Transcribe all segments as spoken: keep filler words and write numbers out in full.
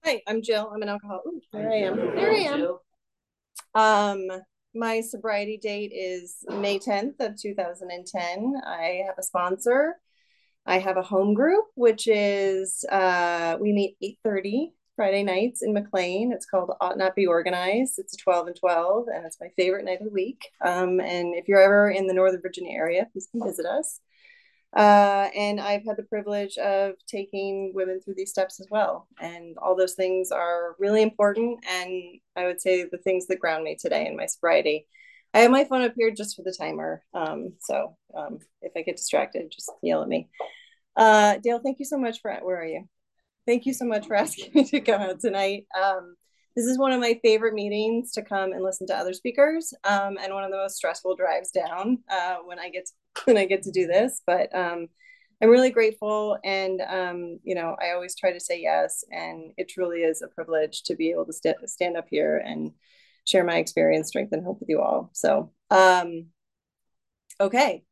Hi, I'm Jill. I'm an alcoholic. Ooh, there I am. There I am. Um, my sobriety date is May tenth of two thousand ten. I have a sponsor. I have a home group, which is uh, we meet eight thirty Friday nights in McLean. It's called Ought Not Be Organized. It's a twelve and twelve, and it's my favorite night of the week. Um, and if you're ever in the Northern Virginia area, please come visit us. Uh, and I've had the privilege of taking women through these steps as well. And all those things are really important. And I would say the things that ground me today in my sobriety. I have my phone up here just for the timer. Um, so um, if I get distracted, just yell at me. Uh, Dale, thank you so much for, where are you? Thank you so much for asking me to come out tonight. Um, this is one of my favorite meetings to come and listen to other speakers, um, and one of the most stressful drives down uh, when I get to, when I get to do this. But um, I'm really grateful, and um, you know, I always try to say yes, and it truly is a privilege to be able to st- stand up here and share my experience, strength, and hope with you all. So, um, okay.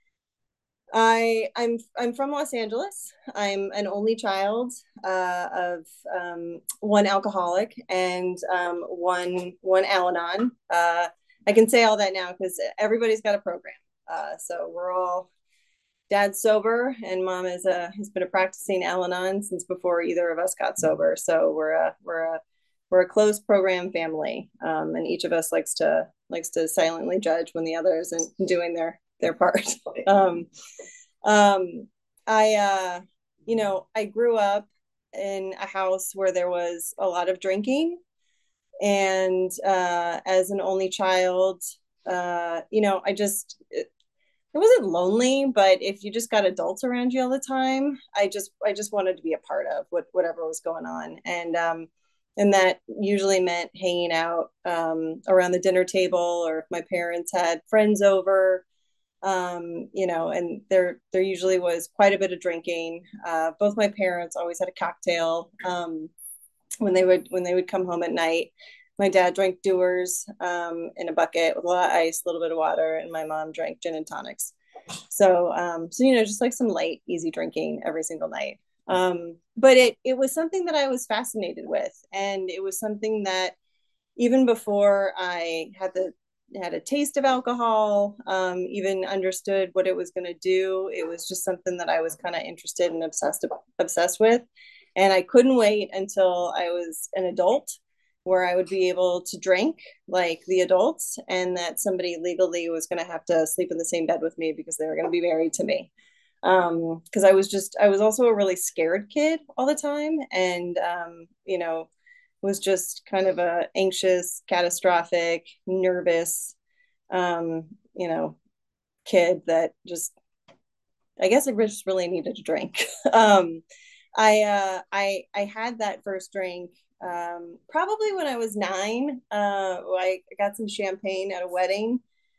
I I'm I'm from Los Angeles. I'm an only child uh, of um, one alcoholic and um, one one Al-Anon. Uh, I can say all that now because everybody's got a program. Uh, so we're all dad's sober and mom is a has been a practicing Al-Anon since before either of us got sober. So we're a we're a we're a close program family, um, and each of us likes to likes to silently judge when the other isn't doing their their part. um, um, I, uh, you know, I grew up in a house where there was a lot of drinking. And uh, as an only child, uh, you know, I just, it, it wasn't lonely, but if you just got adults around you all the time, I just, I just wanted to be a part of what, whatever was going on. And, um, and that usually meant hanging out um, around the dinner table, or if my parents had friends over, um, you know, and there there usually was quite a bit of drinking. Uh, both my parents always had a cocktail um, when they would when they would come home at night. My dad drank Dewar's um, in a bucket with a lot of ice, a little bit of water, and my mom drank gin and tonics. So, um, so you know, just like some light, easy drinking every single night. Um, but it it was something that I was fascinated with, and it was something that even before I had the had a taste of alcohol, um, even understood what it was going to do. It was just something that I was kind of interested and obsessed obsessed with, and I couldn't wait until I was an adult, where I would be able to drink like the adults, and that somebody legally was going to have to sleep in the same bed with me because they were going to be married to me. Um, because I was just I was also a really scared kid all the time, and um, you know was just kind of a anxious, catastrophic, nervous, um, you know, kid that just, I guess I just really needed to drink. um, I, uh, I, I had that first drink um, probably when I was nine. Uh, I got some champagne at a wedding,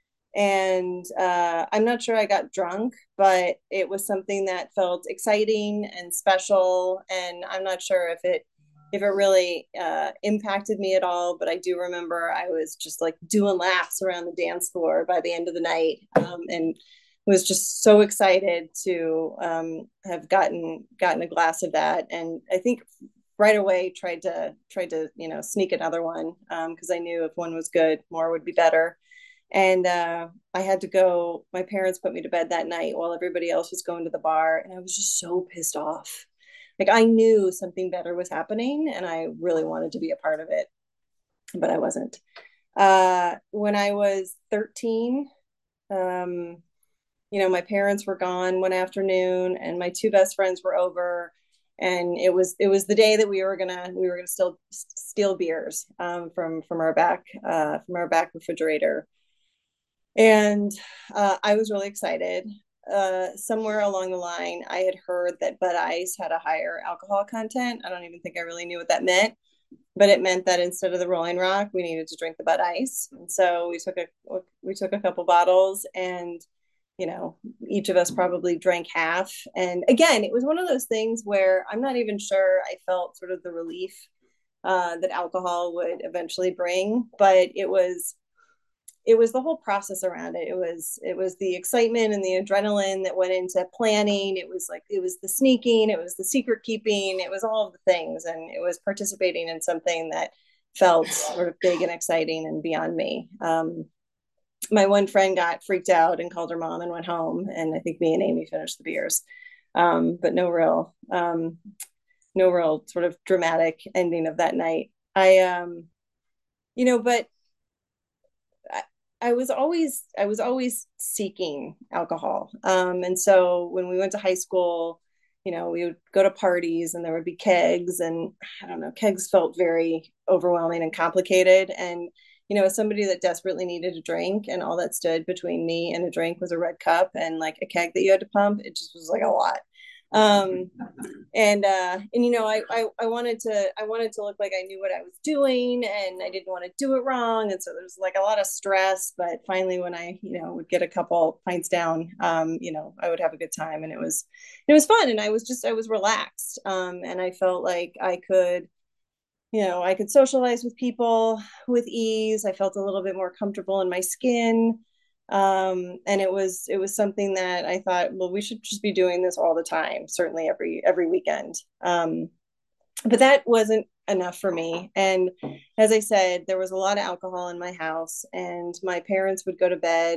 and uh, I'm not sure I got drunk, but it was something that felt exciting and special. And I'm not sure if it if it really uh, impacted me at all, but I do remember I was just like doing laps around the dance floor by the end of the night, um, and was just so excited to um, have gotten gotten a glass of that. And I think right away tried to tried to you know sneak another one because um, I knew if one was good, more would be better. And uh, I had to go. My parents put me to bed that night while everybody else was going to the bar, and I was just so pissed off. Like I knew something better was happening, and I really wanted to be a part of it, but I wasn't. Uh, when I was thirteen, um, you know, my parents were gone one afternoon, and my two best friends were over, and it was it was the day that we were gonna we were gonna still steal beers um, from from our back uh, from our back refrigerator. And uh, I was really excited. Uh, somewhere along the line, I had heard that Bud Ice had a higher alcohol content. I don't even think I really knew what that meant, but it meant that instead of the Rolling Rock, we needed to drink the Bud Ice. And so we took a we took a couple bottles, and you know, each of us probably drank half. And again, it was one of those things where I'm not even sure I felt sort of the relief uh, that alcohol would eventually bring, but it was it was the whole process around it. It was, it was the excitement and the adrenaline that went into planning. It was like, it was the sneaking, it was the secret keeping, it was all of the things. And it was participating in something that felt sort of big and exciting and beyond me. Um, my one friend got freaked out and called her mom and went home. And I think me and Amy finished the beers. Um, but no real, um, no real sort of dramatic ending of that night. I, um, you know, but I, I was always I was always seeking alcohol. Um, and so when we went to high school, you know, we would go to parties and there would be kegs, and I don't know, kegs felt very overwhelming and complicated. And you know, as somebody that desperately needed a drink, and all that stood between me and a drink was a red cup and like a keg that you had to pump, it just was like a lot. Um, and uh and you know I, I i wanted to i wanted to look like I knew what I was doing, and I didn't want to do it wrong, and so there's like a lot of stress. But finally, when I, you know, would get a couple pints down, um you know, I would have a good time, and it was it was fun, and I was just I was relaxed, um and I felt like I could, you know, I could socialize with people with ease. I felt a little bit more comfortable in my skin. Um, and it was it was something that I thought, well, we should just be doing this all the time, certainly every every weekend. Um, but that wasn't enough for me. And as I said, there was a lot of alcohol in my house, and my parents would go to bed,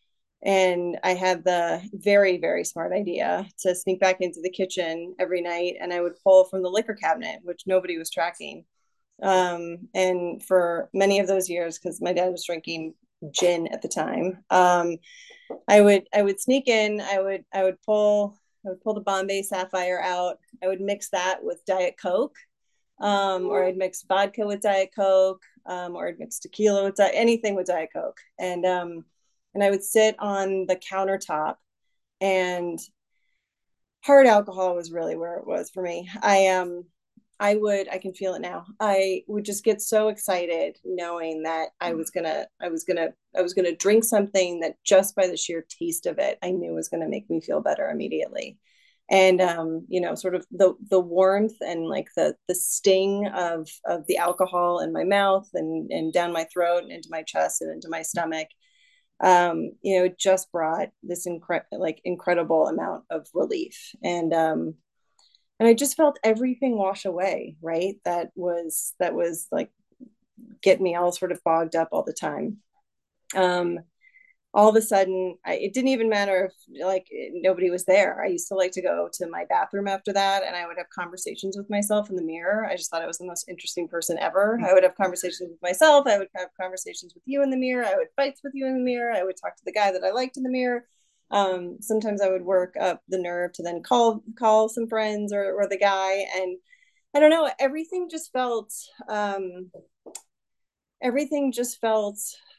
and I had the very, very smart idea to sneak back into the kitchen every night, and I would pull from the liquor cabinet, which nobody was tracking. Um, and for many of those years, because my dad was drinking gin at the time, um, I would I would sneak in. I would I would pull I would pull the Bombay Sapphire out. I would mix that with Diet Coke, um, or I'd mix vodka with Diet Coke, um, or I'd mix tequila with di- anything with Diet Coke, and um, and I would sit on the countertop, and hard alcohol was really where it was for me. I um I would I can feel it now. I would just get so excited knowing that I was gonna I was gonna I was gonna drink something that just by the sheer taste of it I knew was gonna make me feel better immediately. And um, you know, sort of the the warmth and like the the sting of of the alcohol in my mouth and and down my throat and into my chest and into my stomach, um, you know, it just brought this incre- like incredible amount of relief. And um, and I just felt everything wash away, right? That was that was like getting me all sort of bogged up all the time. Um, all of a sudden, I, it didn't even matter if like nobody was there. I used to like to go to my bathroom after that, and I would have conversations with myself in the mirror. I just thought I was the most interesting person ever. I would have conversations with myself. I would have conversations with you in the mirror. I would fight with you in the mirror. I would talk to the guy that I liked in the mirror. Um, sometimes I would work up the nerve to then call call some friends, or or the guy, and I don't know. Everything just felt um, everything just felt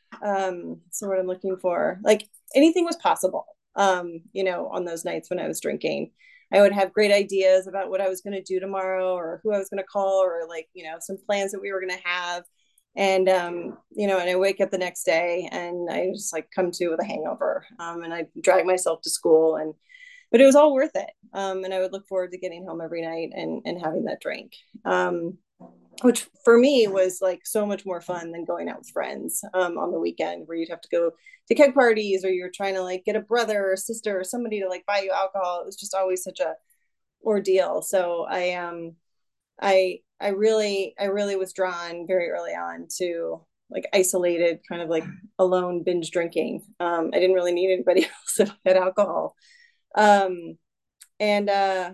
um so what I'm looking for, like anything was possible. Um you know, on those nights when I was drinking, I would have great ideas about what I was going to do tomorrow, or who I was going to call, or like, you know, some plans that we were going to have. And um you know, and I wake up the next day and I just like come to with a hangover, um and I drag myself to school, and but it was all worth it. Um and I would look forward to getting home every night and and having that drink. um which for me was like so much more fun than going out with friends, um, on the weekend, where you'd have to go to keg parties, or you're trying to like get a brother or sister or somebody to like buy you alcohol. It was just always such a ordeal. So I um I I really I really was drawn very early on to like isolated kind of like alone binge drinking. Um, I didn't really need anybody else if I had alcohol. Um, and uh,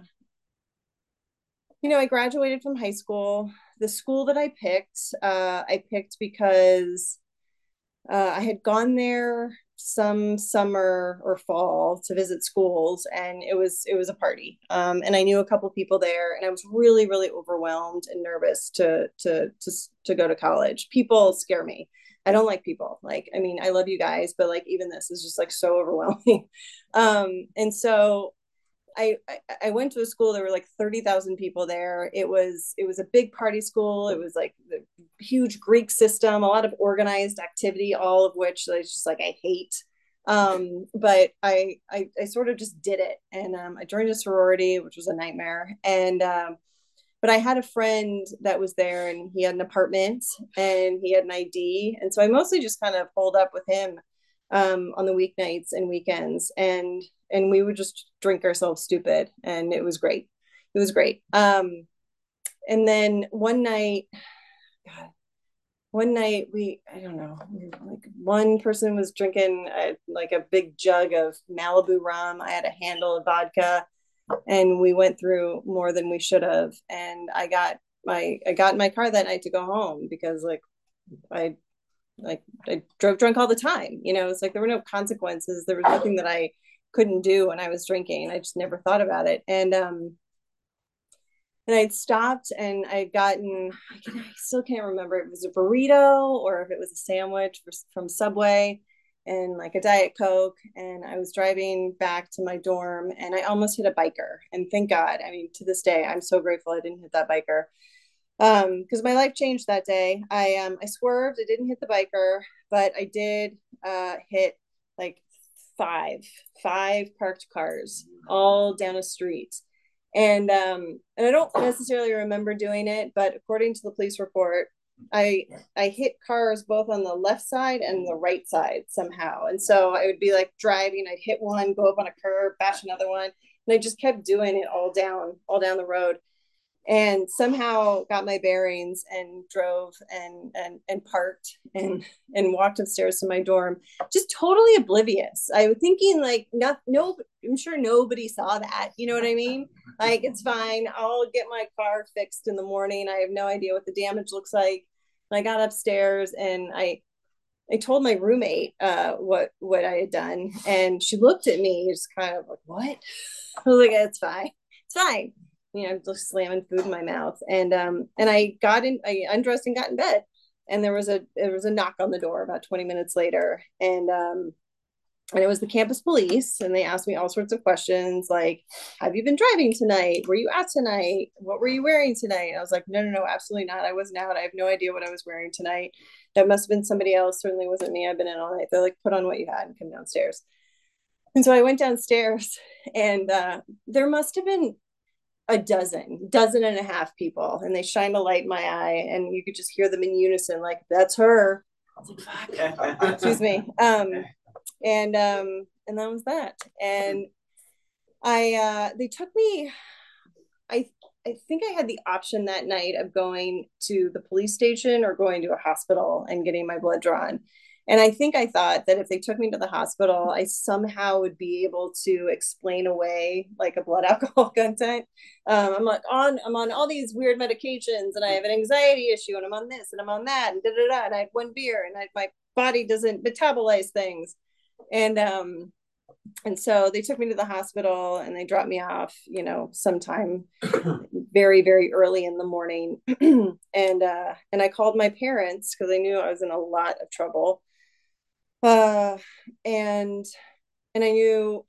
you know, I graduated from high school. The school that I picked, uh, I picked because uh, I had gone there some summer or fall to visit schools, and it was it was a party. Um, and I knew a couple people there, and I was really really overwhelmed and nervous to to to to go to college. People scare me. I don't like people. Like, I mean, I love you guys, but like even this is just like so overwhelming. Um, and so I, I went to a school. There were like thirty thousand people there. It was it was a big party school. It was like the huge Greek system, a lot of organized activity, all of which I just like I hate. Um, but I, I I sort of just did it, and um, I joined a sorority, which was a nightmare. And um, but I had a friend that was there, and he had an apartment and he had an I D. And so I mostly just kind of pulled up with him um, on the weeknights and weekends. And, and we would just drink ourselves stupid. And it was great. It was great. Um, and then one night, God, one night we, I don't know, like one person was drinking a, like a big jug of Malibu rum. I had a handle of vodka, and we went through more than we should have. And I got my, I got in my car that night to go home because like I, like I drove drunk all the time. You know, it's like there were no consequences. There was nothing that I couldn't do when I was drinking. I just never thought about it. And, um, and I'd stopped and I'd gotten, I, can, I still can't remember if it was a burrito or if it was a sandwich from Subway and like a Diet Coke. And I was driving back to my dorm and I almost hit a biker. And thank God, I mean, to this day, I'm so grateful I didn't hit that biker. Um, because my life changed that day. I um I swerved, I didn't hit the biker, but I did uh hit like five, five parked cars all down a street. And um, and I don't necessarily remember doing it, but according to the police report, I I hit cars both on the left side and the right side somehow. And so I would be like driving, I'd hit one, go up on a curb, bash another one, and I just kept doing it all down, all down the road. And somehow got my bearings and drove and and and parked and and walked upstairs to my dorm, just totally oblivious. I was thinking like no, no, I'm sure nobody saw that. You know what I mean? Like it's fine. I'll get my car fixed in the morning. I have no idea what the damage looks like. And I got upstairs and I I told my roommate uh, what what I had done, and she looked at me just kind of like, "What?" I was like, "It's fine. It's fine." You know, just slamming food in my mouth. And um and I got in, I undressed and got in bed. And there was a there was a knock on the door about twenty minutes later. And um and it was the campus police, and they asked me all sorts of questions like, have you been driving tonight? Were you out tonight? What were you wearing tonight? And I was like, no, no, no, absolutely not. I wasn't out. I have no idea what I was wearing tonight. That must have been somebody else. Certainly wasn't me. I've been in all night. They're like, put on what you had and come downstairs. And so I went downstairs, and uh, there must have been a dozen, dozen and a half people, and they shined a light in my eye, and you could just hear them in unison, like, that's her. I was like, fuck. Excuse me. Um, and um, and that was that. And I, uh, they took me. I, I think I had the option that night of going to the police station or going to a hospital and getting my blood drawn. And I think I thought that if they took me to the hospital, I somehow would be able to explain away like a blood alcohol content. Um, I'm like on, I'm on all these weird medications, and I have an anxiety issue, and I'm on this, and I'm on that, and da da da. And I had one beer, and I, my body doesn't metabolize things, and um, and so they took me to the hospital, and they dropped me off, you know, sometime very, very early in the morning. and uh, and I called my parents because I knew I was in a lot of trouble. Uh, and and I knew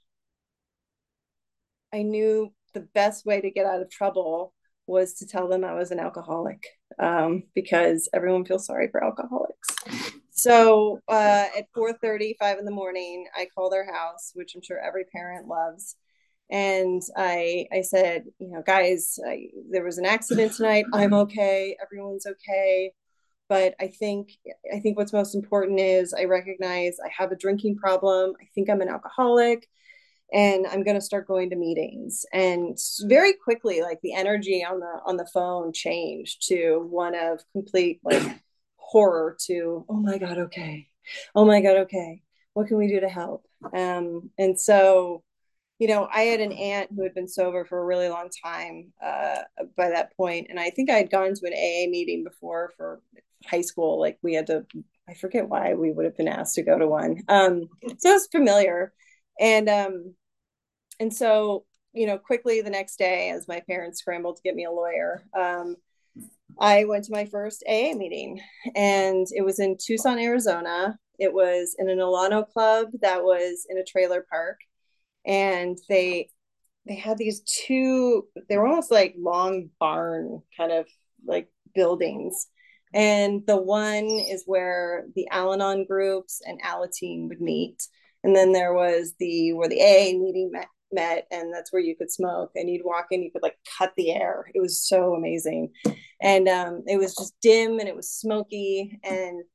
I knew the best way to get out of trouble was to tell them I was an alcoholic, um, because everyone feels sorry for alcoholics. So uh, at four thirty, five in the morning, I call their house, which I'm sure every parent loves. And I I said, you know, guys, I, there was an accident tonight. I'm okay. Everyone's okay. But I think I think what's most important is I recognize I have a drinking problem. I think I'm an alcoholic, and I'm going to start going to meetings. And very quickly, like the energy on the on the phone changed to one of complete like horror to, oh my God, okay. Oh my God, okay. What can we do to help? Um, and so, you know, I had an aunt who had been sober for a really long time uh, by that point. And I think I had gone to an A A meeting before for high school. Like we had to, I forget why we would have been asked to go to one. Um, so it was familiar. And, um, and so, you know, quickly the next day, as my parents scrambled to get me a lawyer, um, I went to my first A A meeting, and it was in Tucson, Arizona. It was in an Alano club that was in a trailer park. And they they had these two, they were almost like long barn kind of like buildings. And the one is where the Al-Anon groups and Alateen would meet. And then there was the where the A A meeting met, met, and that's where you could smoke, and you'd walk in, you could like cut the air. It was so amazing. And um, it was just dim and it was smoky, and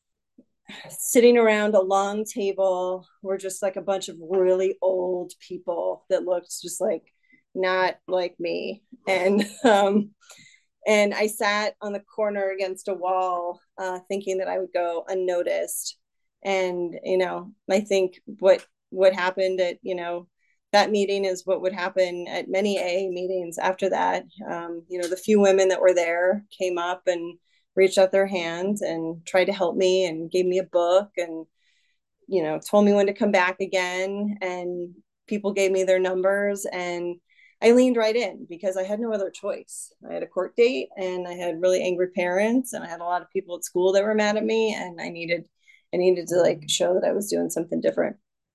sitting around a long table were just like a bunch of really old people that looked just like not like me. And um, and I sat on the corner against a wall, uh, thinking that I would go unnoticed. And you know, I think what what happened at you know that meeting is what would happen at many A A meetings after that. Um, you know, the few women that were there came up and reached out their hands and tried to help me and gave me a book and you know told me when to come back again, and people gave me their numbers, and I leaned right in because I had no other choice. I had a court date and I had really angry parents and I had a lot of people at school that were mad at me, and I needed I needed to like show that I was doing something different.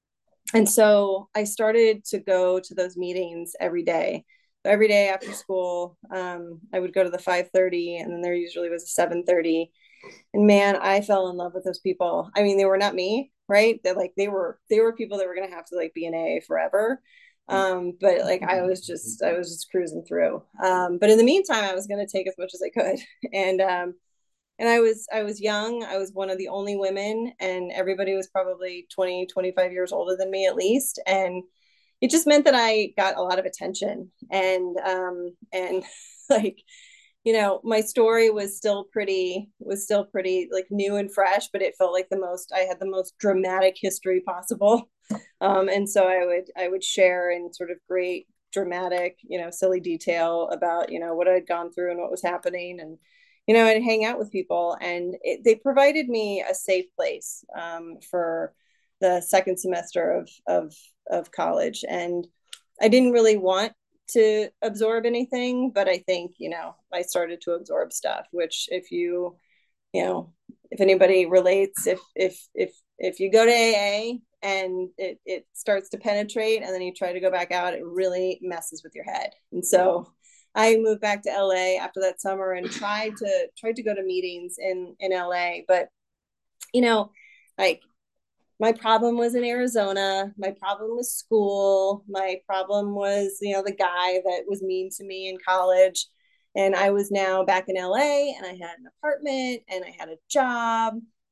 And so I started to go to those meetings every day. So every day after school, um, I would go to the five thirty, and then there usually was a seven thirty. And man, I fell in love with those people. I mean, they were not me, right? They're like they were they were people that were gonna have to like be in A A forever. Um, but like I was just I was just cruising through. Um, but in the meantime, I was gonna take as much as I could. And um, and I was I was young. I was one of the only women, and everybody was probably twenty, twenty-five years older than me at least. And it just meant that I got a lot of attention. And um, and like you know, my story was still pretty was still pretty like new and fresh, but it felt like the most I had the most dramatic history possible. Um, and so I would I would share in sort of great dramatic, you know, silly detail about, you know, what I'd gone through and what was happening. And, you know, I'd hang out with people, and it, they provided me a safe place um, for the second semester of, of, of college. And I didn't really want to absorb anything, but I think, you know, I started to absorb stuff, which if you, you know, if anybody relates, if, if, if, if you go to A A and it, it starts to penetrate and then you try to go back out, it really messes with your head. And so I moved back to L A after that summer and tried to, tried to go to meetings in, in L A, but you know, like my problem was in Arizona. My problem was school. My problem was, you know, the guy that was mean to me in college. And I was now back in L A, and I had an apartment and I had a job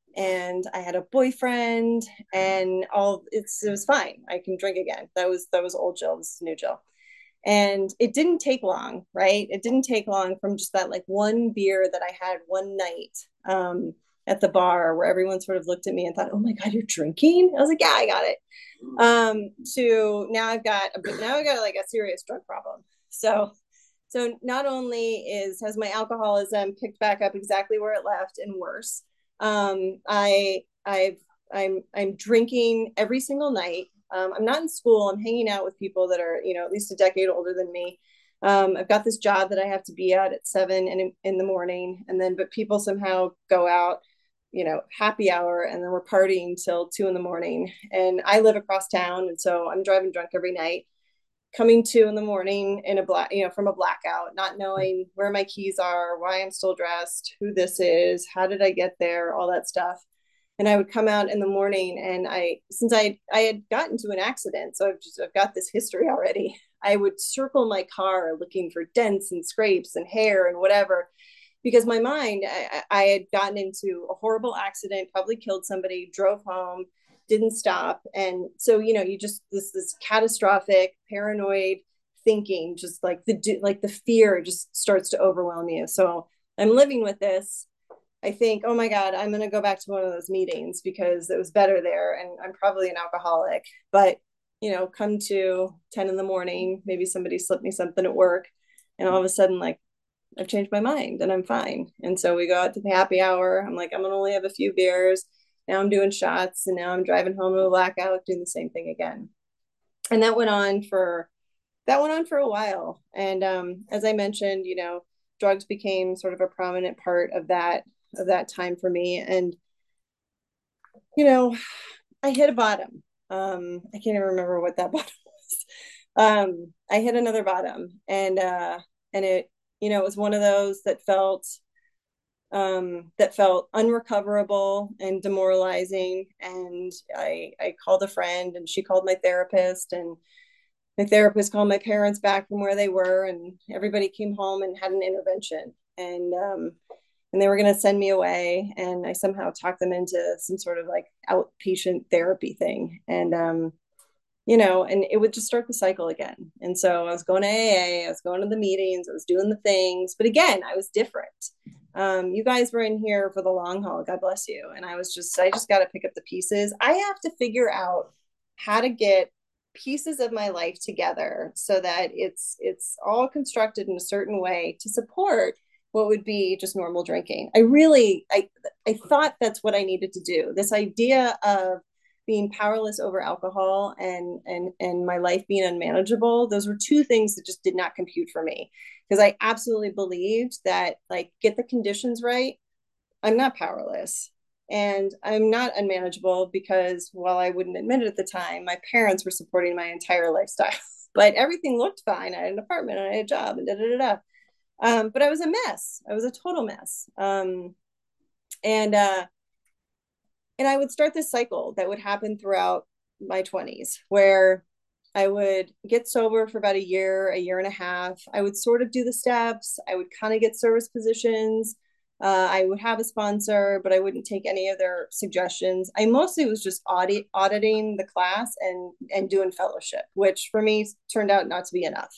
and I had a boyfriend, and all it's it was fine. I can drink again. That was that was old Jill. This is new Jill. And it didn't take long, right? It didn't take long from just that like one beer that I had one night. Um, at the bar where everyone sort of looked at me and thought, "Oh my God, you're drinking?" I was like, "Yeah, I got it." Um, to now I've got a now I've got like a serious drug problem. So, so not only is has my alcoholism picked back up exactly where it left and worse, um, I I've I'm I'm drinking every single night. Um, I'm not in school. I'm hanging out with people that are you know at least a decade older than me. Um, I've got this job that I have to be at at seven in, in the morning, and then but people somehow go out you know, happy hour, and then we're partying till two in the morning. And I live across town, and so I'm driving drunk every night, coming two in the morning in a black, you know, from a blackout, not knowing where my keys are, why I'm still dressed, who this is, how did I get there, all that stuff. And I would come out in the morning, and I, since I I had gotten to an accident, so I've just I've got this history already. I would circle my car looking for dents and scrapes and hair and whatever, because my mind, I, I had gotten into a horrible accident, probably killed somebody, drove home, didn't stop. And so, you know, you just, this, this catastrophic paranoid thinking, just like the, like the fear just starts to overwhelm you. So I'm living with this. I think, oh my God, I'm going to go back to one of those meetings because it was better there. And I'm probably an alcoholic, but you know, come to ten in the morning, maybe somebody slipped me something at work, and all of a sudden, like, I've changed my mind and I'm fine. And so we go out to the happy hour. I'm like, I'm going to only have a few beers. Now I'm doing shots, and now I'm driving home to a blackout, doing the same thing again. And that went on for, that went on for a while. And um, as I mentioned, you know, drugs became sort of a prominent part of that, of that time for me. And, you know, I hit a bottom. Um, I can't even remember what that bottom was. Um, I hit another bottom, and, uh, and it, you know, it was one of those that felt um, that felt unrecoverable and demoralizing. And I I called a friend, and she called my therapist, and my therapist called my parents back from where they were, and everybody came home and had an intervention. And um, and they were going to send me away, and I somehow talked them into some sort of like outpatient therapy thing. And um, you know, and it would just start the cycle again. And so I was going to A A, I was going to the meetings, I was doing the things, but again, I was different. Um, you guys were in here for the long haul, God bless you. And I was just, I just got to pick up the pieces. I have to figure out how to get pieces of my life together so that it's it's all constructed in a certain way to support what would be just normal drinking. I really I I thought that's what I needed to do. This idea of being powerless over alcohol and and and my life being unmanageable, those were two things that just did not compute for me, because I absolutely believed that, like, get the conditions right, I'm not powerless and I'm not unmanageable, because while I wouldn't admit it at the time, my parents were supporting my entire lifestyle. But everything looked fine. I had an apartment and I had a job and da da da da. Um, but I was a mess. I was a total mess. Um, and uh, and I would start this cycle that would happen throughout my twenties, where I would get sober for about a year, a year and a half. I would sort of do the steps. I would kind of get service positions. Uh, I would have a sponsor, but I wouldn't take any of their suggestions. I mostly was just audit, auditing the class and and doing fellowship, which for me turned out not to be enough.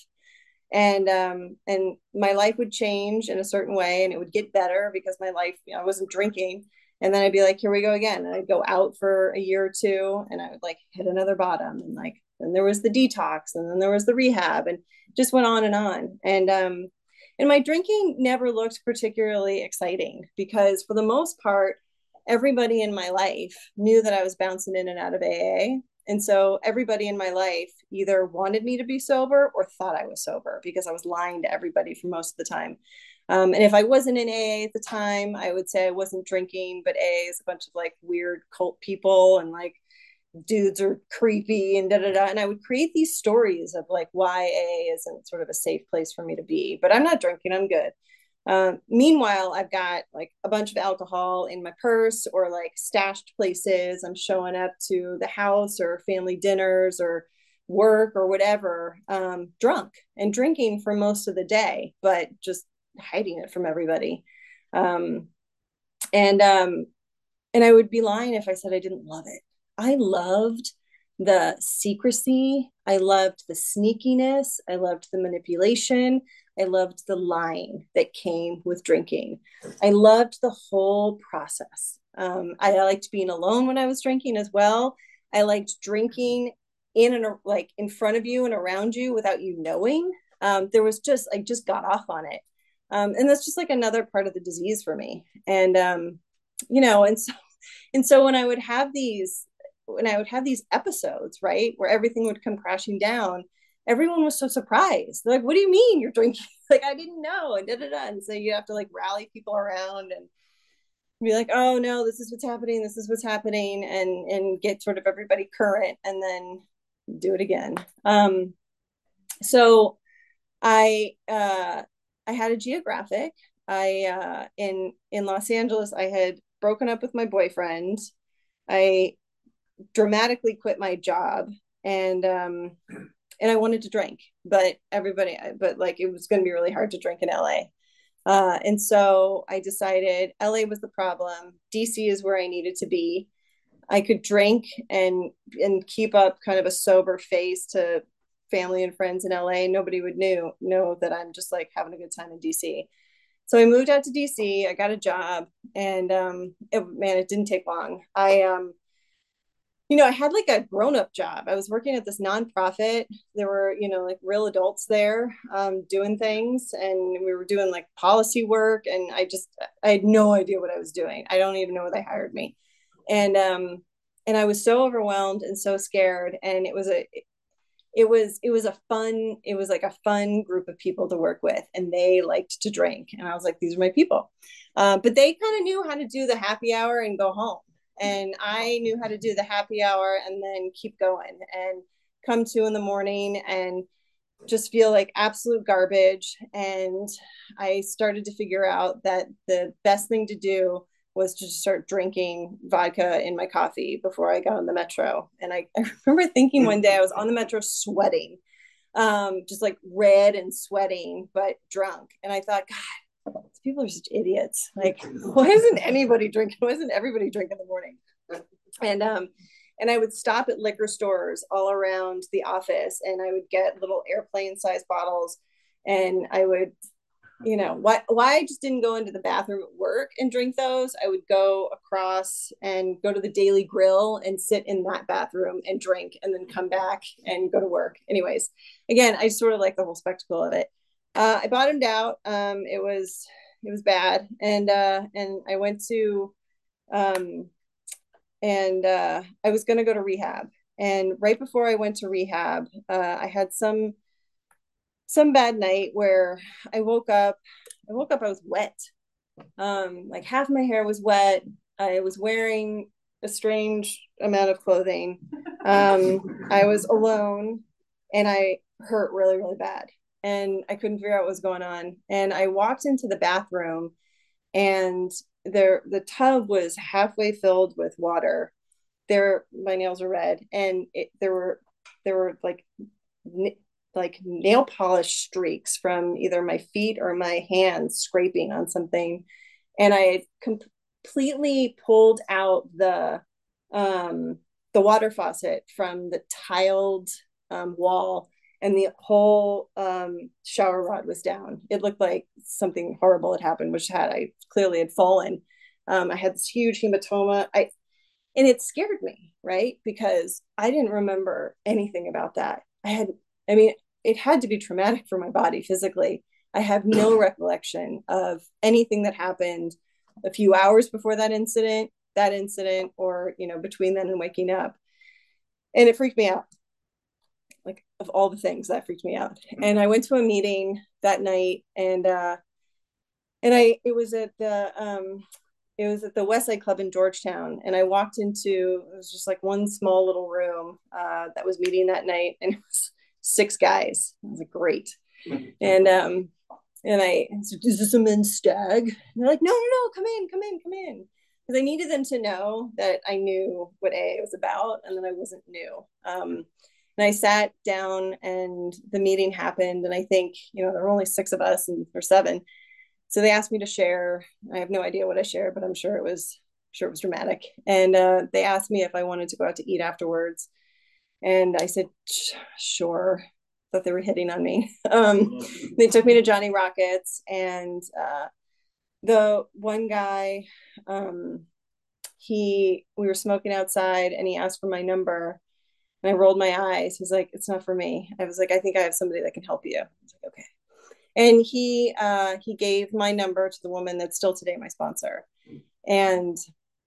And um, and my life would change in a certain way, and it would get better because my life, you know, I wasn't drinking. And then I'd be like, here we go again. And I'd go out for a year or two, and I would like hit another bottom. And like, then there was the detox, and then there was the rehab, and just went on and on. And um, and my drinking never looked particularly exciting, because for the most part, everybody in my life knew that I was bouncing in and out of A A. And so everybody in my life either wanted me to be sober or thought I was sober, because I was lying to everybody for most of the time. Um, and if I wasn't in A A at the time, I would say I wasn't drinking, but A A is a bunch of like weird cult people, and like dudes are creepy and da da da. And I would create these stories of like why A A isn't sort of a safe place for me to be. But I'm not drinking, I'm good. Um, meanwhile, I've got like a bunch of alcohol in my purse, or like stashed places. I'm showing up to the house or family dinners or work or whatever, um, drunk and drinking for most of the day, but just hiding it from everybody. Um, and um, and I would be lying if I said I didn't love it. I loved the secrecy. I loved the sneakiness. I loved the manipulation. I loved the lying that came with drinking. I loved the whole process. Um, I liked being alone when I was drinking as well. I liked drinking in and like in front of you and around you without you knowing. Um, there was just, I just got off on it. Um, and that's just like another part of the disease for me. And, um, you know, and so, and so when I would have these, when I would have these episodes, right, where everything would come crashing down, everyone was so surprised. They're like, what do you mean you're drinking? Like, I didn't know. And da da da. And so you have to like rally people around and be like, oh no, this is what's happening. This is what's happening. And, and get sort of everybody current, and then do it again. Um, so I, uh, I had a geographic. I, uh, in, in Los Angeles, I had broken up with my boyfriend. I dramatically quit my job, and um and I wanted to drink, but everybody but like it was going to be really hard to drink in L A. Uh and so I decided L A was the problem. D C is where I needed to be. I could drink and and keep up kind of a sober face to family and friends in L A. Nobody would knew know that I'm just like having a good time in D C. So I moved out to D C. I got a job, and um it, man, it didn't take long. I um you know, I had like a grown up job. I was working at this nonprofit. There were, you know, like real adults there, um, doing things, and we were doing like policy work. And I just, I had no idea what I was doing. I don't even know why they hired me. And, um, and I was so overwhelmed and so scared. And it was a, it was, it was a fun, it was like a fun group of people to work with, and they liked to drink. And I was like, these are my people. Uh, but they kind of knew how to do the happy hour and go home, and I knew how to do the happy hour and then keep going and come two in the morning and just feel like absolute garbage. And I started to figure out that the best thing to do was to just start drinking vodka in my coffee before I got on the metro. And I, I remember thinking one day I was on the metro sweating, um, just like red and sweating, but drunk. And I thought, God, people are such idiots. Like, why isn't anybody drinking? Why isn't everybody drinking in the morning? And um, and I would stop at liquor stores all around the office, and I would get little airplane sized bottles, and I would, you know, why why I just didn't go into the bathroom at work and drink those. I would go across and go to the Daily Grill and sit in that bathroom and drink, and then come back and go to work. Anyways, again, I sort of like the whole spectacle of it. Uh, I bottomed out. Um, it was it was bad, and uh, and I went to um, and uh, I was going to go to rehab. And right before I went to rehab, uh, I had some some bad night where I woke up. I woke up. I was wet. Um, like half my hair was wet. I was wearing a strange amount of clothing. Um, I was alone, and I hurt really, really bad. And I couldn't figure out what was going on. And I walked into the bathroom, and there the tub was halfway filled with water. There, my nails are red, and it, there were there were like like nail polish streaks from either my feet or my hands scraping on something. And I com- completely pulled out the um the water faucet from the tiled um, wall, and the whole um, shower rod was down. It looked like something horrible had happened, which had I clearly had fallen. Um, I had this huge hematoma. I and it scared me, right? Because I didn't remember anything about that. I had, I mean, it had to be traumatic for my body physically. I have no recollection of anything that happened a few hours before that incident, that incident, or, you know, between then and waking up. And it freaked me out. Like, of all the things, that freaked me out. And I went to a meeting that night, and uh and I it was at the um it was at the Westside Club in Georgetown, and I walked into, it was just like one small little room uh that was meeting that night, and it was six guys. I was like, great. And um and I said, is this a men's stag? And they're like, no, no, no, come in, come in, come in. Because I needed them to know that I knew what A A was about, and that I wasn't new. Um, and I sat down, and the meeting happened. And I think, you know, there were only six of us, and or seven. So they asked me to share. I have no idea what I shared, but I'm sure it was sure it was dramatic. And uh, they asked me if I wanted to go out to eat afterwards. And I said, sure. Thought they were hitting on me. Um, they took me to Johnny Rockets, and uh, the one guy, um, he, we were smoking outside, and he asked for my number, and I rolled my eyes. He's like, it's not for me. I was like, I think I have somebody that can help you. I was like, okay. And he, uh, he gave my number to the woman that's still today my sponsor. And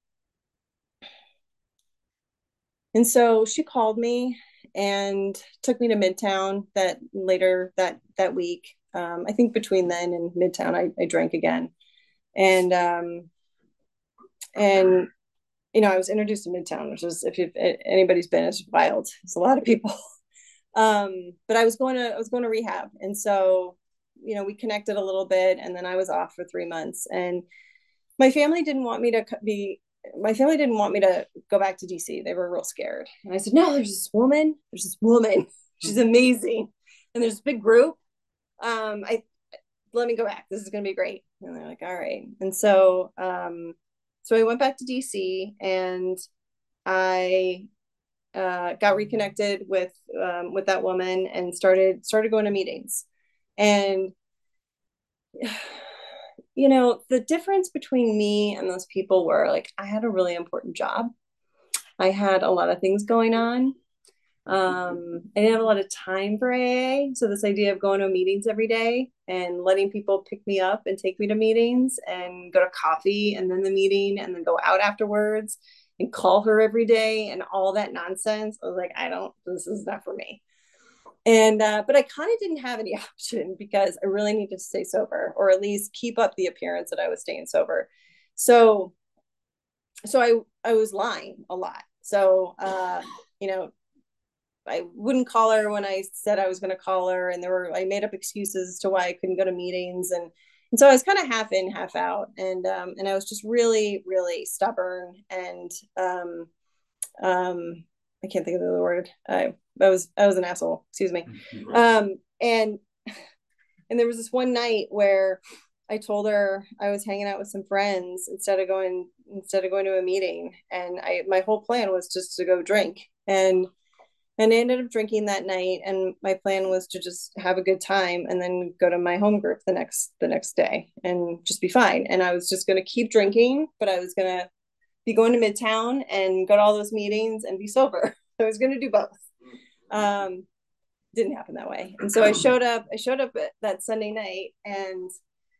And so she called me and took me to Midtown that later that that week. Um, I think between then and Midtown, I, I drank again, and um, and you know I was introduced to Midtown, which is, if you've, anybody's been, it's wild. It's a lot of people. Um, but I was going to I was going to rehab, and so you know we connected a little bit, and then I was off for three months, and my family didn't want me to be my family didn't want me to go back to D C. They were real scared. And I said, no, there's this woman. There's this woman. She's amazing. And there's this big group. Um, I let me go back. This is gonna be great. And they're like, all right. And so um, so I went back to D C, and I uh, got reconnected with um, with that woman, and started started going to meetings. And you know, the difference between me and those people were, like, I had a really important job. I had a lot of things going on. Um, I didn't have a lot of time for A A. So this idea of going to meetings every day and letting people pick me up and take me to meetings and go to coffee and then the meeting and then go out afterwards and call her every day and all that nonsense, I was like, I don't, this is not for me. And uh, but I kind of didn't have any option, because I really needed to stay sober, or at least keep up the appearance that I was staying sober. So so I I was lying a lot. So uh, you know, I wouldn't call her when I said I was going to call her, and there were I made up excuses as to why I couldn't go to meetings, and and so I was kind of half in, half out, and um, and I was just really, really stubborn, and um, um, I can't think of the word. I I was, I was an asshole, excuse me. Um, and, and there was this one night where I told her I was hanging out with some friends instead of going, instead of going to a meeting. And I, my whole plan was just to go drink. And, and I ended up drinking that night. And my plan was to just have a good time and then go to my home group the next, the next day and just be fine. And I was just going to keep drinking, but I was going to be going to Midtown and go to all those meetings and be sober. I was going to do both. Um, didn't happen that way. And so I showed up, I showed up that Sunday night and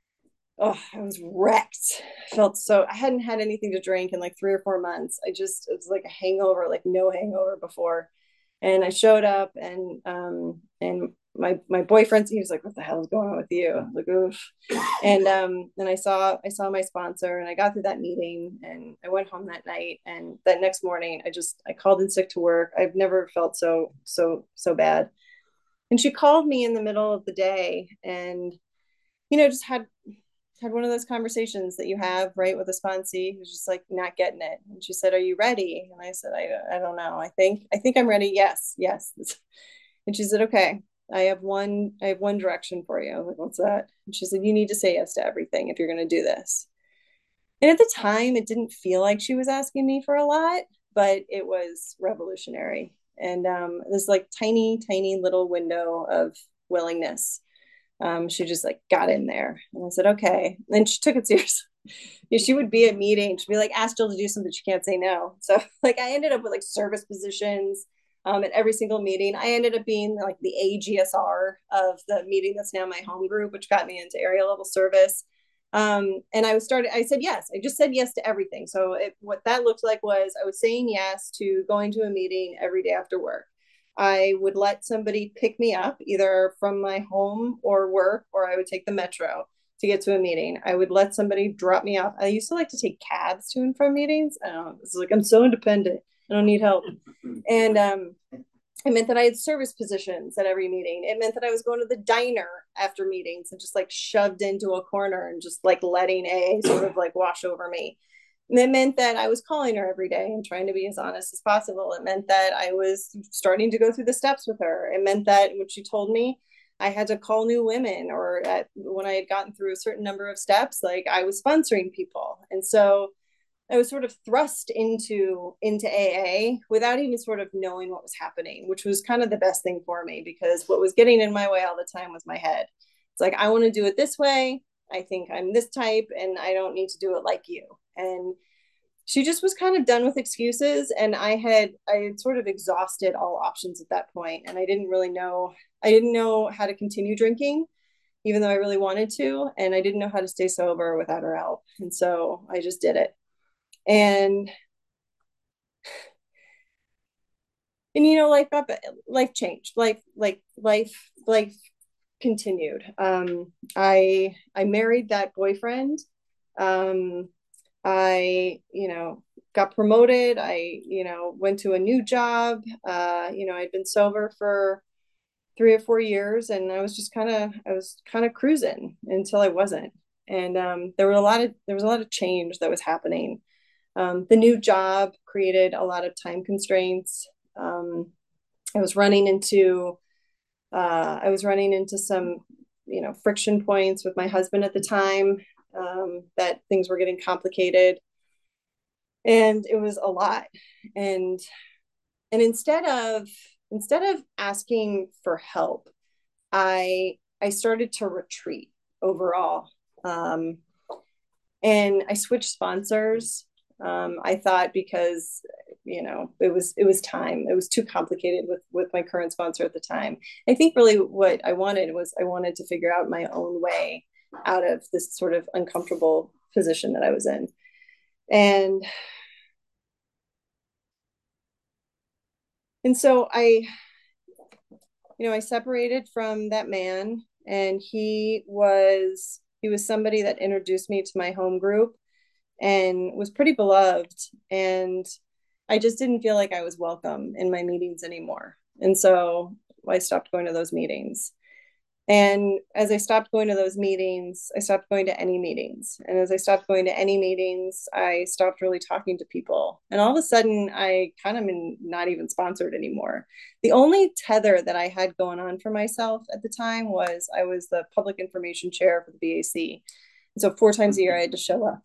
oh, I was wrecked. I felt so, I hadn't had anything to drink in like three or four months. I just, it was like a hangover, like no hangover before. And I showed up and, um, and my, my boyfriend, he was like, what the hell is going on with you? I was like, oof. And, um, and I saw, I saw my sponsor and I got through that meeting and I went home that night. And that next morning I just, I called in sick to work. I've never felt so, so, so bad. And she called me in the middle of the day and, you know, just had, had one of those conversations that you have, right, with a sponsee who's just like not getting it. And she said, are you ready? And I said, I, I don't know. I think, I think I'm ready. Yes, yes. And she said, okay, I have one, I have one direction for you. I was like, what's that? And she said, you need to say yes to everything if you're going to do this. And at the time, it didn't feel like she was asking me for a lot, but it was revolutionary. And um, this like tiny, tiny little window of willingness. Um, she just like got in there and I said, okay. And she took it seriously. She would be at meeting. She'd be like, ask Jill to do something. She can't say no. So like, I ended up with like service positions um, at every single meeting. I ended up being like the A G S R of the meeting that's now my home group, which got me into area level service. Um, and I was started, I said, yes, I just said yes to everything. So it, what that looked like was I was saying yes to going to a meeting every day after work. I would let somebody pick me up either from my home or work, or I would take the metro to get to a meeting. I would let somebody drop me off. I used to like to take cabs to and from meetings. I don't know. It's like, I'm so independent. I don't need help. And um, it meant that I had service positions at every meeting. It meant that I was going to the diner after meetings and just like shoved into a corner and just like letting A A sort of like wash over me. And it meant that I was calling her every day and trying to be as honest as possible. It meant that I was starting to go through the steps with her. It meant that when she told me I had to call new women, or at, when I had gotten through a certain number of steps, like I was sponsoring people. And so I was sort of thrust into into A A without even sort of knowing what was happening, which was kind of the best thing for me, because what was getting in my way all the time was my head. It's like, I want to do it this way. I think I'm this type and I don't need to do it like you. And she just was kind of done with excuses. And I had, I had sort of exhausted all options at that point. And I didn't really know, I didn't know how to continue drinking, even though I really wanted to. And I didn't know how to stay sober without her help. And so I just did it. And, and, you know, life got, life changed, life, like life, life continued. Um, I, I married that boyfriend. Um, I, you know, got promoted. I, you know, went to a new job. Uh, you know, I'd been sober for three or four years and I was just kind of, I was kind of cruising until I wasn't. And um, there were a lot of, there was a lot of change that was happening. Um, the new job created a lot of time constraints. Um, I was running into, uh, I was running into some, you know, friction points with my husband at the time, um, that things were getting complicated, and it was a lot. And, and instead of, instead of asking for help, I, I started to retreat overall. Um, and I switched sponsors. Um, I thought because, you know, it was, it was time. It was too complicated with, with my current sponsor at the time. I think really what I wanted was I wanted to figure out my own way out of this sort of uncomfortable position that I was in. And, and so I, you know, I separated from that man, and he was, he was somebody that introduced me to my home group and was pretty beloved. And I just didn't feel like I was welcome in my meetings anymore. And so I stopped going to those meetings. And as I stopped going to those meetings, I stopped going to any meetings. And as I stopped going to any meetings, I stopped really talking to people. And all of a sudden, I kind of am not even sponsored anymore. The only tether that I had going on for myself at the time was I was the public information chair for the B A C. And so four times a year, I had to show up.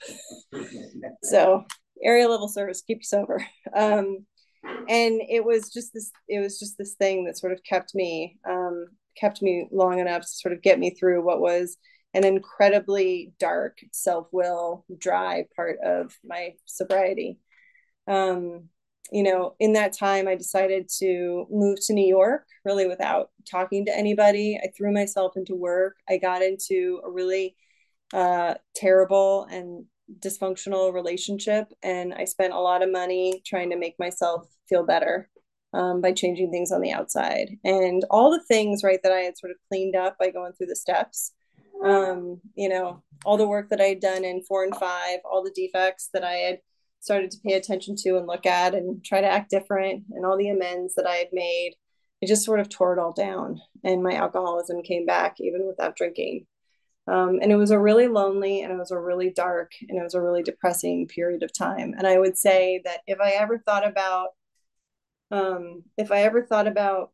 So area level service, keep you sober. Um, and it was just this, it was just this thing that sort of kept me, um, kept me long enough to sort of get me through what was an incredibly dark, self-will, dry part of my sobriety. Um, you know, in that time, I decided to move to New York really without talking to anybody. I threw myself into work. I got into a really uh, terrible and dysfunctional relationship, and I spent a lot of money trying to make myself feel better um, by changing things on the outside. And all the things, right, that I had sort of cleaned up by going through the steps, um, you know, all the work that I had done in four and five, all the defects that I had started to pay attention to and look at and try to act different, and all the amends that I had made, it just sort of tore it all down. And my alcoholism came back even without drinking. Um, and it was a really lonely, and it was a really dark, and it was a really depressing period of time. And I would say that if I ever thought about, um, if I ever thought about,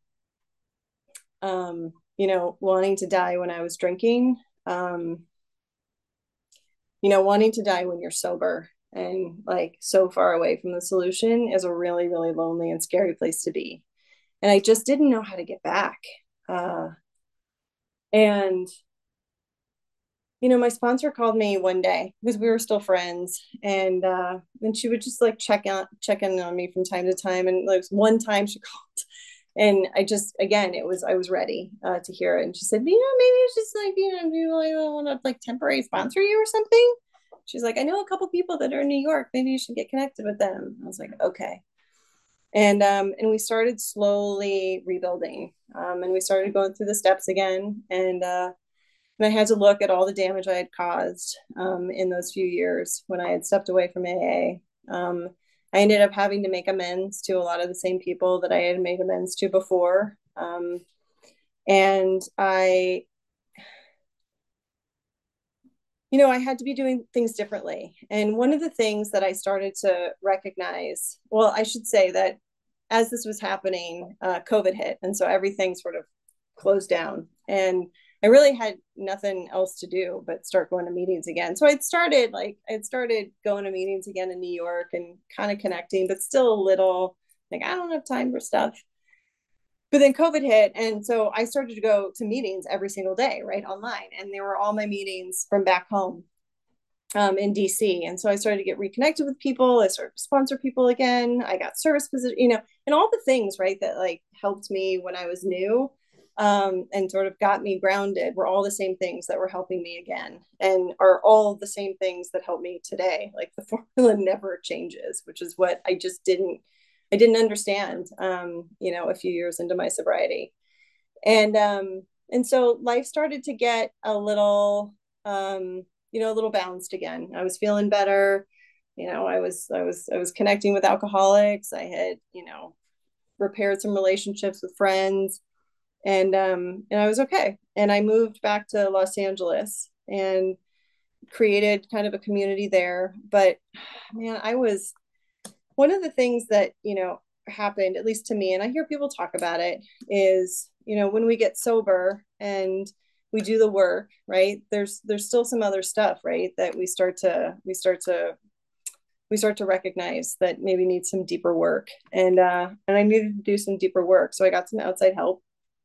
um, you know, wanting to die when I was drinking, um, you know, wanting to die when you're sober and like so far away from the solution is a really, really lonely and scary place to be. And I just didn't know how to get back. Uh, and you know, my sponsor called me one day because we were still friends, and uh, and she would just like check out, check in on me from time to time. And like one time she called, and I just again it was I was ready uh, to hear it. And she said, you know, maybe it's just like you know, you like, want to like temporary sponsor you or something. She's like, I know a couple people that are in New York. Maybe you should get connected with them. I was like, okay. And um, and we started slowly rebuilding, um, and we started going through the steps again, and uh, and I had to look at all the damage I had caused um, in those few years when I had stepped away from A A. Um, I ended up having to make amends to a lot of the same people that I had made amends to before. Um, and I, you know, I had to be doing things differently. And one of the things that I started to recognize, well, I should say that as this was happening, uh, COVID hit. And so everything sort of closed down. And I really had nothing else to do but start going to meetings again. So I'd started like I'd started going to meetings again in New York and kind of connecting, but still a little like I don't have time for stuff. But then COVID hit, and so I started to go to meetings every single day, right, online, and they were all my meetings from back home um, in D C. And so I started to get reconnected with people. I started to sponsor people again. I got service position, you know, and all the things, right, that like helped me when I was new um, and sort of got me grounded were all the same things that were helping me again and are all the same things that help me today. Like the formula never changes, which is what I just didn't, I didn't understand, um, you know, a few years into my sobriety. And, um, and so life started to get a little, um, you know, a little balanced again. I was feeling better. You know, I was, I was, I was connecting with alcoholics. I had, you know, repaired some relationships with friends, and, um, and I was okay. And I moved back to Los Angeles and created kind of a community there. But man, I was, one of the things that, you know, happened, at least to me, and I hear people talk about it, is, you know, when we get sober and we do the work, right? There's there's still some other stuff, right? That we start to we start to we start to recognize that maybe needs some deeper work. And uh and I needed to do some deeper work. So I got some outside help,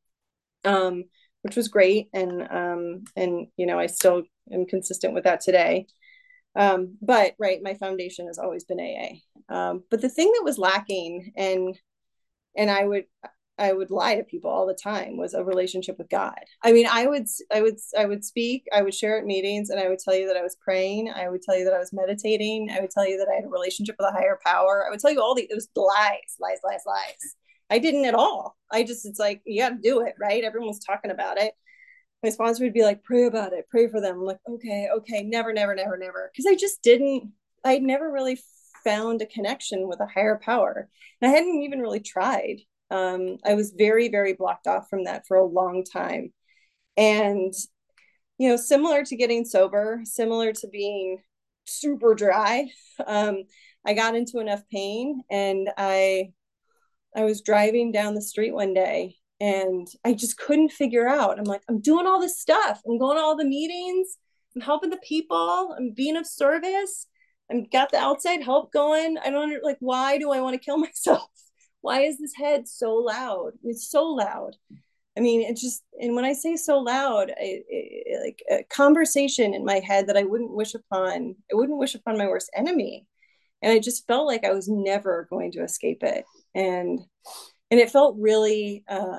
um, which was great. And um and you know, I still am consistent with that today. Um, but right, my foundation has always been A A. Um, but the thing that was lacking, and and I would I would lie to people all the time, was a relationship with God. I mean, I would I would I would speak, I would share at meetings, and I would tell you that I was praying. I would tell you that I was meditating. I would tell you that I had a relationship with a higher power. I would tell you all the it was lies, lies, lies, lies. I didn't at all. I just it's like you got to do it, right? Everyone was talking about it. My sponsor would be like, pray about it, pray for them. I'm like, okay, okay, never, never, never, never. Because I just didn't, I never really found a connection with a higher power. And I hadn't even really tried. Um, I was very, very blocked off from that for a long time. And, you know, similar to getting sober, similar to being super dry, um, I got into enough pain, and I I was driving down the street one day, and I just couldn't figure out. I'm like, I'm doing all this stuff. I'm going to all the meetings. I'm helping the people. I'm being of service. I've got the outside help going. I don't like, why do I want to kill myself? Why is this head so loud? It's so loud. I mean, it's just, and when I say so loud, I, it, like a conversation in my head that I wouldn't wish upon, I wouldn't wish upon my worst enemy. And I just felt like I was never going to escape it. And, and it felt really, uh,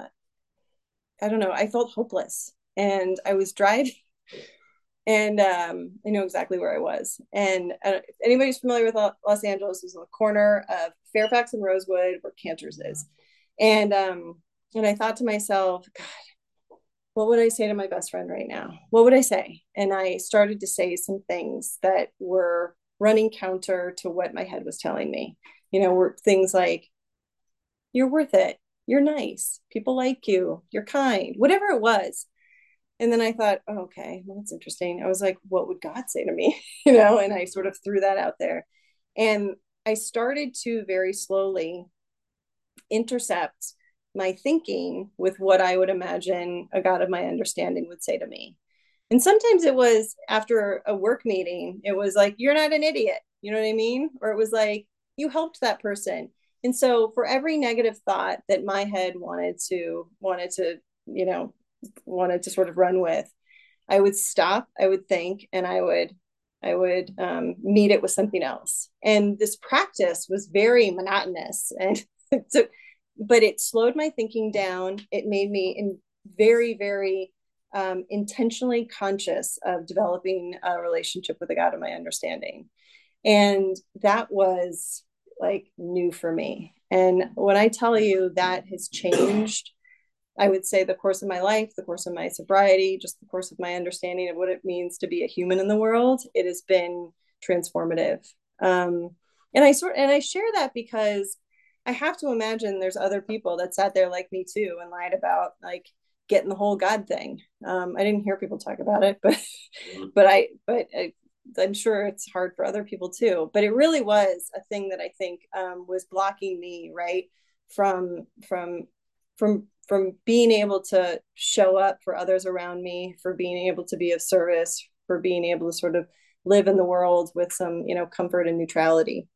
I don't know, I felt hopeless. And I was driving, and um, I know exactly where I was. And uh, if anybody's familiar with Los Angeles, it's on the corner of Fairfax and Rosewood, where Cantor's is. And um, and I thought to myself, God, what would I say to my best friend right now? What would I say? And I started to say some things that were running counter to what my head was telling me. You know, were things like, you're worth it. You're nice. People like you. You're kind, whatever it was. And then I thought, oh, okay, well, that's interesting. I was like, what would God say to me? You know, and I sort of threw that out there. And I started to very slowly intercept my thinking with what I would imagine a God of my understanding would say to me. And sometimes it was after a work meeting, it was like, you're not an idiot. You know what I mean? Or it was like, you helped that person. And so for every negative thought that my head wanted to, wanted to, you know, wanted to sort of run with, I would stop, I would think, and I would, I would um, meet it with something else. And this practice was very monotonous, and so, but it slowed my thinking down. It made me in very, very um, intentionally conscious of developing a relationship with the God of my understanding. And that was like new for me. And when I tell you that has changed, I would say the course of my life, the course of my sobriety, just the course of my understanding of what it means to be a human in the world, it has been transformative. Um, and I sort and I share that because I have to imagine there's other people that sat there like me too and lied about like getting the whole God thing. Um, I didn't hear people talk about it, but but I but I, I'm sure it's hard for other people too. But it really was a thing that I think um, was blocking me, right, from from from from being able to show up for others around me, for being able to be of service, for being able to sort of live in the world with some, you know, comfort and neutrality.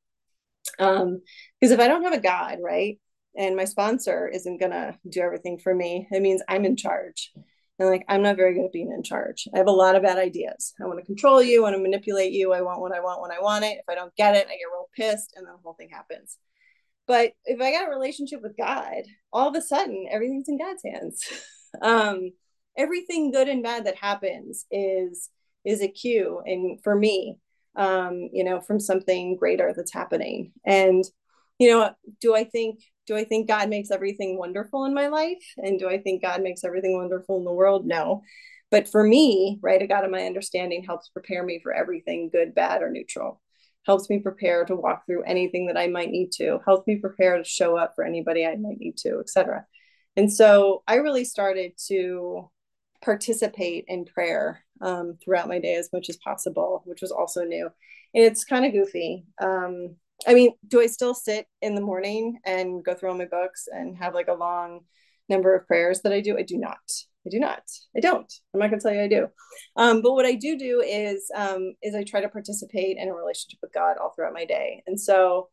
Um, because if I don't have a God, right, and my sponsor isn't gonna do everything for me, it means I'm in charge. And like, I'm not very good at being in charge. I have a lot of bad ideas. I want to control you, I want to manipulate you. I want what I want when I want it. If I don't get it, I get real pissed, and then the whole thing happens. But if I got a relationship with God, all of a sudden everything's in God's hands. um, everything good and bad that happens is is a cue, and for me, um, you know, from something greater that's happening. And you know, do I think do I think God makes everything wonderful in my life? And do I think God makes everything wonderful in the world? No. But for me, right, a God of my understanding helps prepare me for everything good, bad, or neutral. Helps me prepare to walk through anything that I might need to, helps me prepare to show up for anybody I might need to, et cetera. And so I really started to participate in prayer um, throughout my day as much as possible, which was also new. And it's kind of goofy. Um, I mean, do I still sit in the morning and go through all my books and have like a long number of prayers that I do? I do not. I do not. I don't. I'm not going to tell you I do. Um, but what I do do is um, is I try to participate in a relationship with God all throughout my day. And so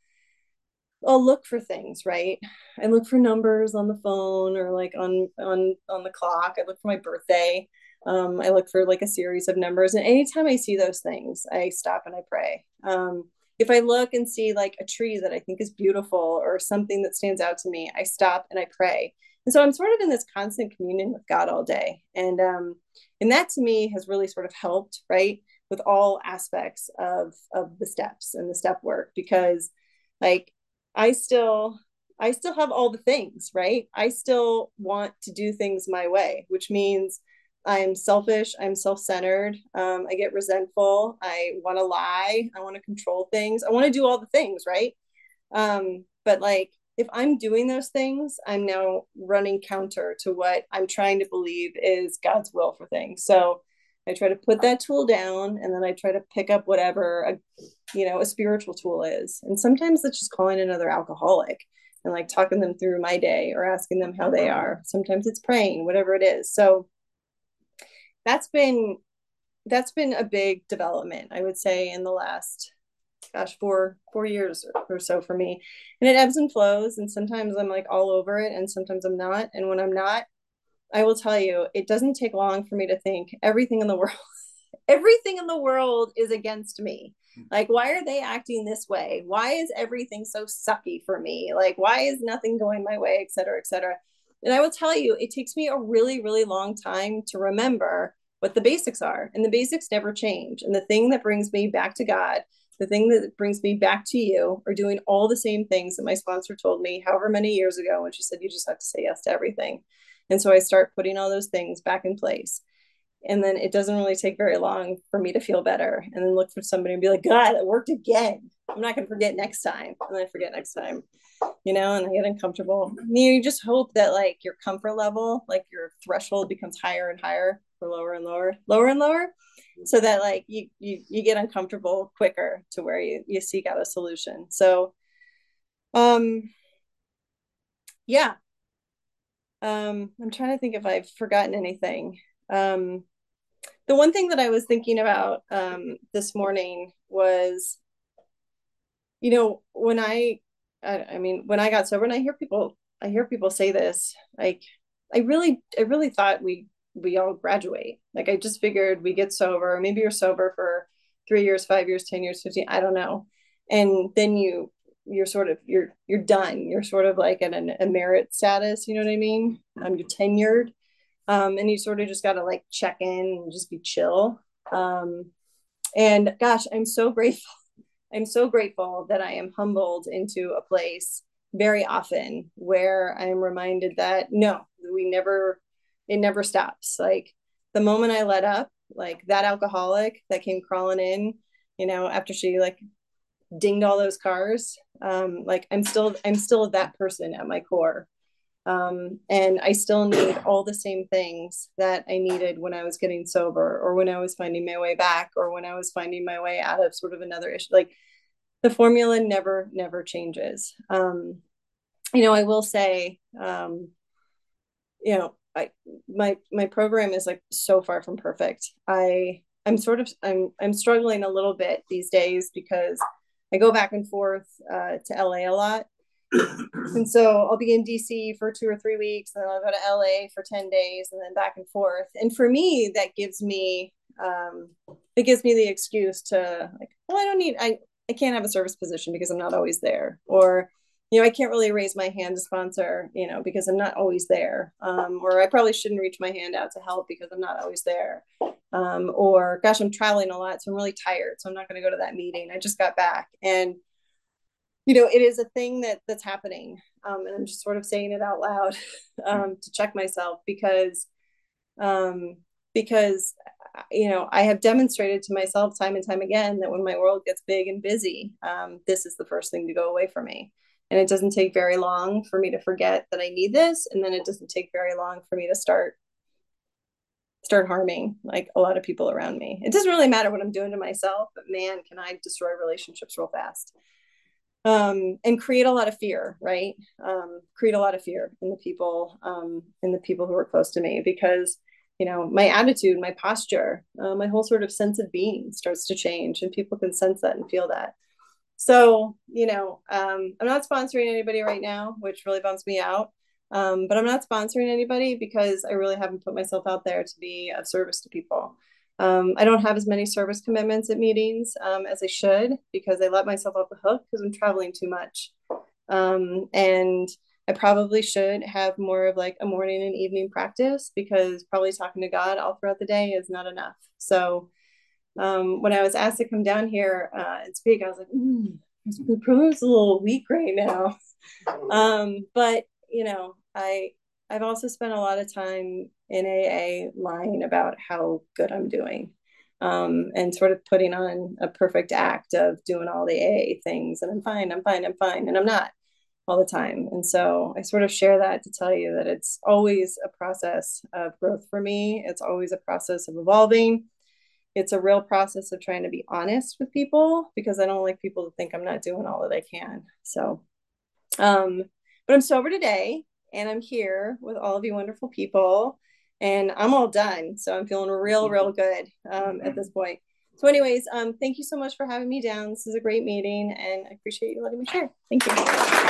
I'll look for things, right? I look for numbers on the phone or like on on on the clock. I look for my birthday. Um, I look for like a series of numbers. And anytime I see those things, I stop and I pray. Um, if I look and see like a tree that I think is beautiful or something that stands out to me, I stop and I pray. And so I'm sort of in this constant communion with God all day. And um, and that to me has really sort of helped, right, with all aspects of of the steps and the step work, because like I still I still have all the things, right? I still want to do things my way, which means I'm selfish, I'm self-centered, um, I get resentful, I want to lie, I want to control things, I want to do all the things, right? Um, but like if I'm doing those things, I'm now running counter to what I'm trying to believe is God's will for things. So I try to put that tool down, and then I try to pick up whatever a, you know, a spiritual tool is. And sometimes it's just calling another alcoholic and like talking them through my day or asking them how they are. Sometimes it's praying, whatever it is. So that's been that's been a big development, I would say, in the last, gosh, four four years or so for me. And it ebbs and flows, and sometimes I'm like all over it, and sometimes I'm not. And when I'm not, I will tell you, it doesn't take long for me to think everything in the world, everything in the world is against me. Like, why are they acting this way? Why is everything so sucky for me? Like, why is nothing going my way, et cetera, et cetera. And I will tell you, it takes me a really, really long time to remember what the basics are. And the basics never change. And the thing that brings me back to God, the thing that brings me back to you, are doing all the same things that my sponsor told me however many years ago when she said, you just have to say yes to everything. And so I start putting all those things back in place. And then it doesn't really take very long for me to feel better, and then look for somebody and be like, God, it worked again. I'm not going to forget next time. And then I forget next time, you know, and I get uncomfortable. You just hope that like your comfort level, like your threshold becomes higher and higher, or lower and lower, lower and lower, so that like you, you, you get uncomfortable quicker to where you, you seek out a solution. So, um, yeah. Um, I'm trying to think if I've forgotten anything. Um, the one thing that I was thinking about um, this morning was, you know, when I, I, I mean, when I got sober, and I hear people, I hear people say this, like, I really, I really thought we, we all graduate. Like, I just figured we get sober. Maybe you're sober for three years, five years, ten years, fifteen. I don't know. And then you, you're sort of, you're, you're done. You're sort of like at an, a merit status. You know what I mean? Um, you're tenured. Um, and you sort of just got to like check in and just be chill. Um, and gosh, I'm so grateful. I'm so grateful that I am humbled into a place very often where I am reminded that no, we never, it never stops. Like the moment I let up, like that alcoholic that came crawling in, you know, after she like dinged all those cars, um, like I'm still, I'm still that person at my core. Um, and I still need all the same things that I needed when I was getting sober, or when I was finding my way back, or when I was finding my way out of sort of another issue. Like the formula never, never changes. Um, you know, I will say, um, you know, I, my, my program is like so far from perfect. I, I'm sort of, I'm, I'm struggling a little bit these days because I go back and forth, uh, to L A a lot. And so I'll be in D C for two or three weeks, and then I'll go to L A for ten days, and then back and forth. And for me, that gives me, um, it gives me the excuse to like, well, I don't need, I, I can't have a service position because I'm not always there. Or, you know, I can't really raise my hand to sponsor, you know, because I'm not always there. Um, or I probably shouldn't reach my hand out to help because I'm not always there. Um, or gosh, I'm traveling a lot, so I'm really tired. So I'm not going to go to that meeting. I just got back. And you know, it is a thing that that's happening. Um, and I'm just sort of saying it out loud um, to check myself because, um, because, you know, I have demonstrated to myself time and time again that when my world gets big and busy, um, this is the first thing to go away from me. And it doesn't take very long for me to forget that I need this. And then it doesn't take very long for me to start start harming like a lot of people around me. It doesn't really matter what I'm doing to myself, but man, can I destroy relationships real fast. Um, and create a lot of fear, right? Um, create a lot of fear in the people, um, in the people who are close to me, because, you know, my attitude, my posture, uh, my whole sort of sense of being starts to change, and people can sense that and feel that. So, you know, um, I'm not sponsoring anybody right now, which really bums me out. Um, but I'm not sponsoring anybody because I really haven't put myself out there to be of service to people. Um, I don't have as many service commitments at meetings um, as I should, because I let myself off the hook because I'm traveling too much. Um, and I probably should have more of like a morning and evening practice, because probably talking to God all throughout the day is not enough. So um, when I was asked to come down here uh, and speak, I was like, mm, my program's a little weak right now. Um, but you know, I I've also spent a lot of time in A A lying about how good I'm doing, um, and sort of putting on a perfect act of doing all the A A things, and I'm fine, I'm fine, I'm fine, and I'm not. all the time. And so I sort of share that to tell you that it's always a process of growth for me. It's always a process of evolving. It's a real process of trying to be honest with people, because I don't like people to think I'm not doing all that I can. So, um, but I'm sober today, and I'm here with all of you wonderful people, and I'm all done. So I'm feeling real, real good um, at this point. So anyways, um, thank you so much for having me down. This is a great meeting, and I appreciate you letting me share. Thank you.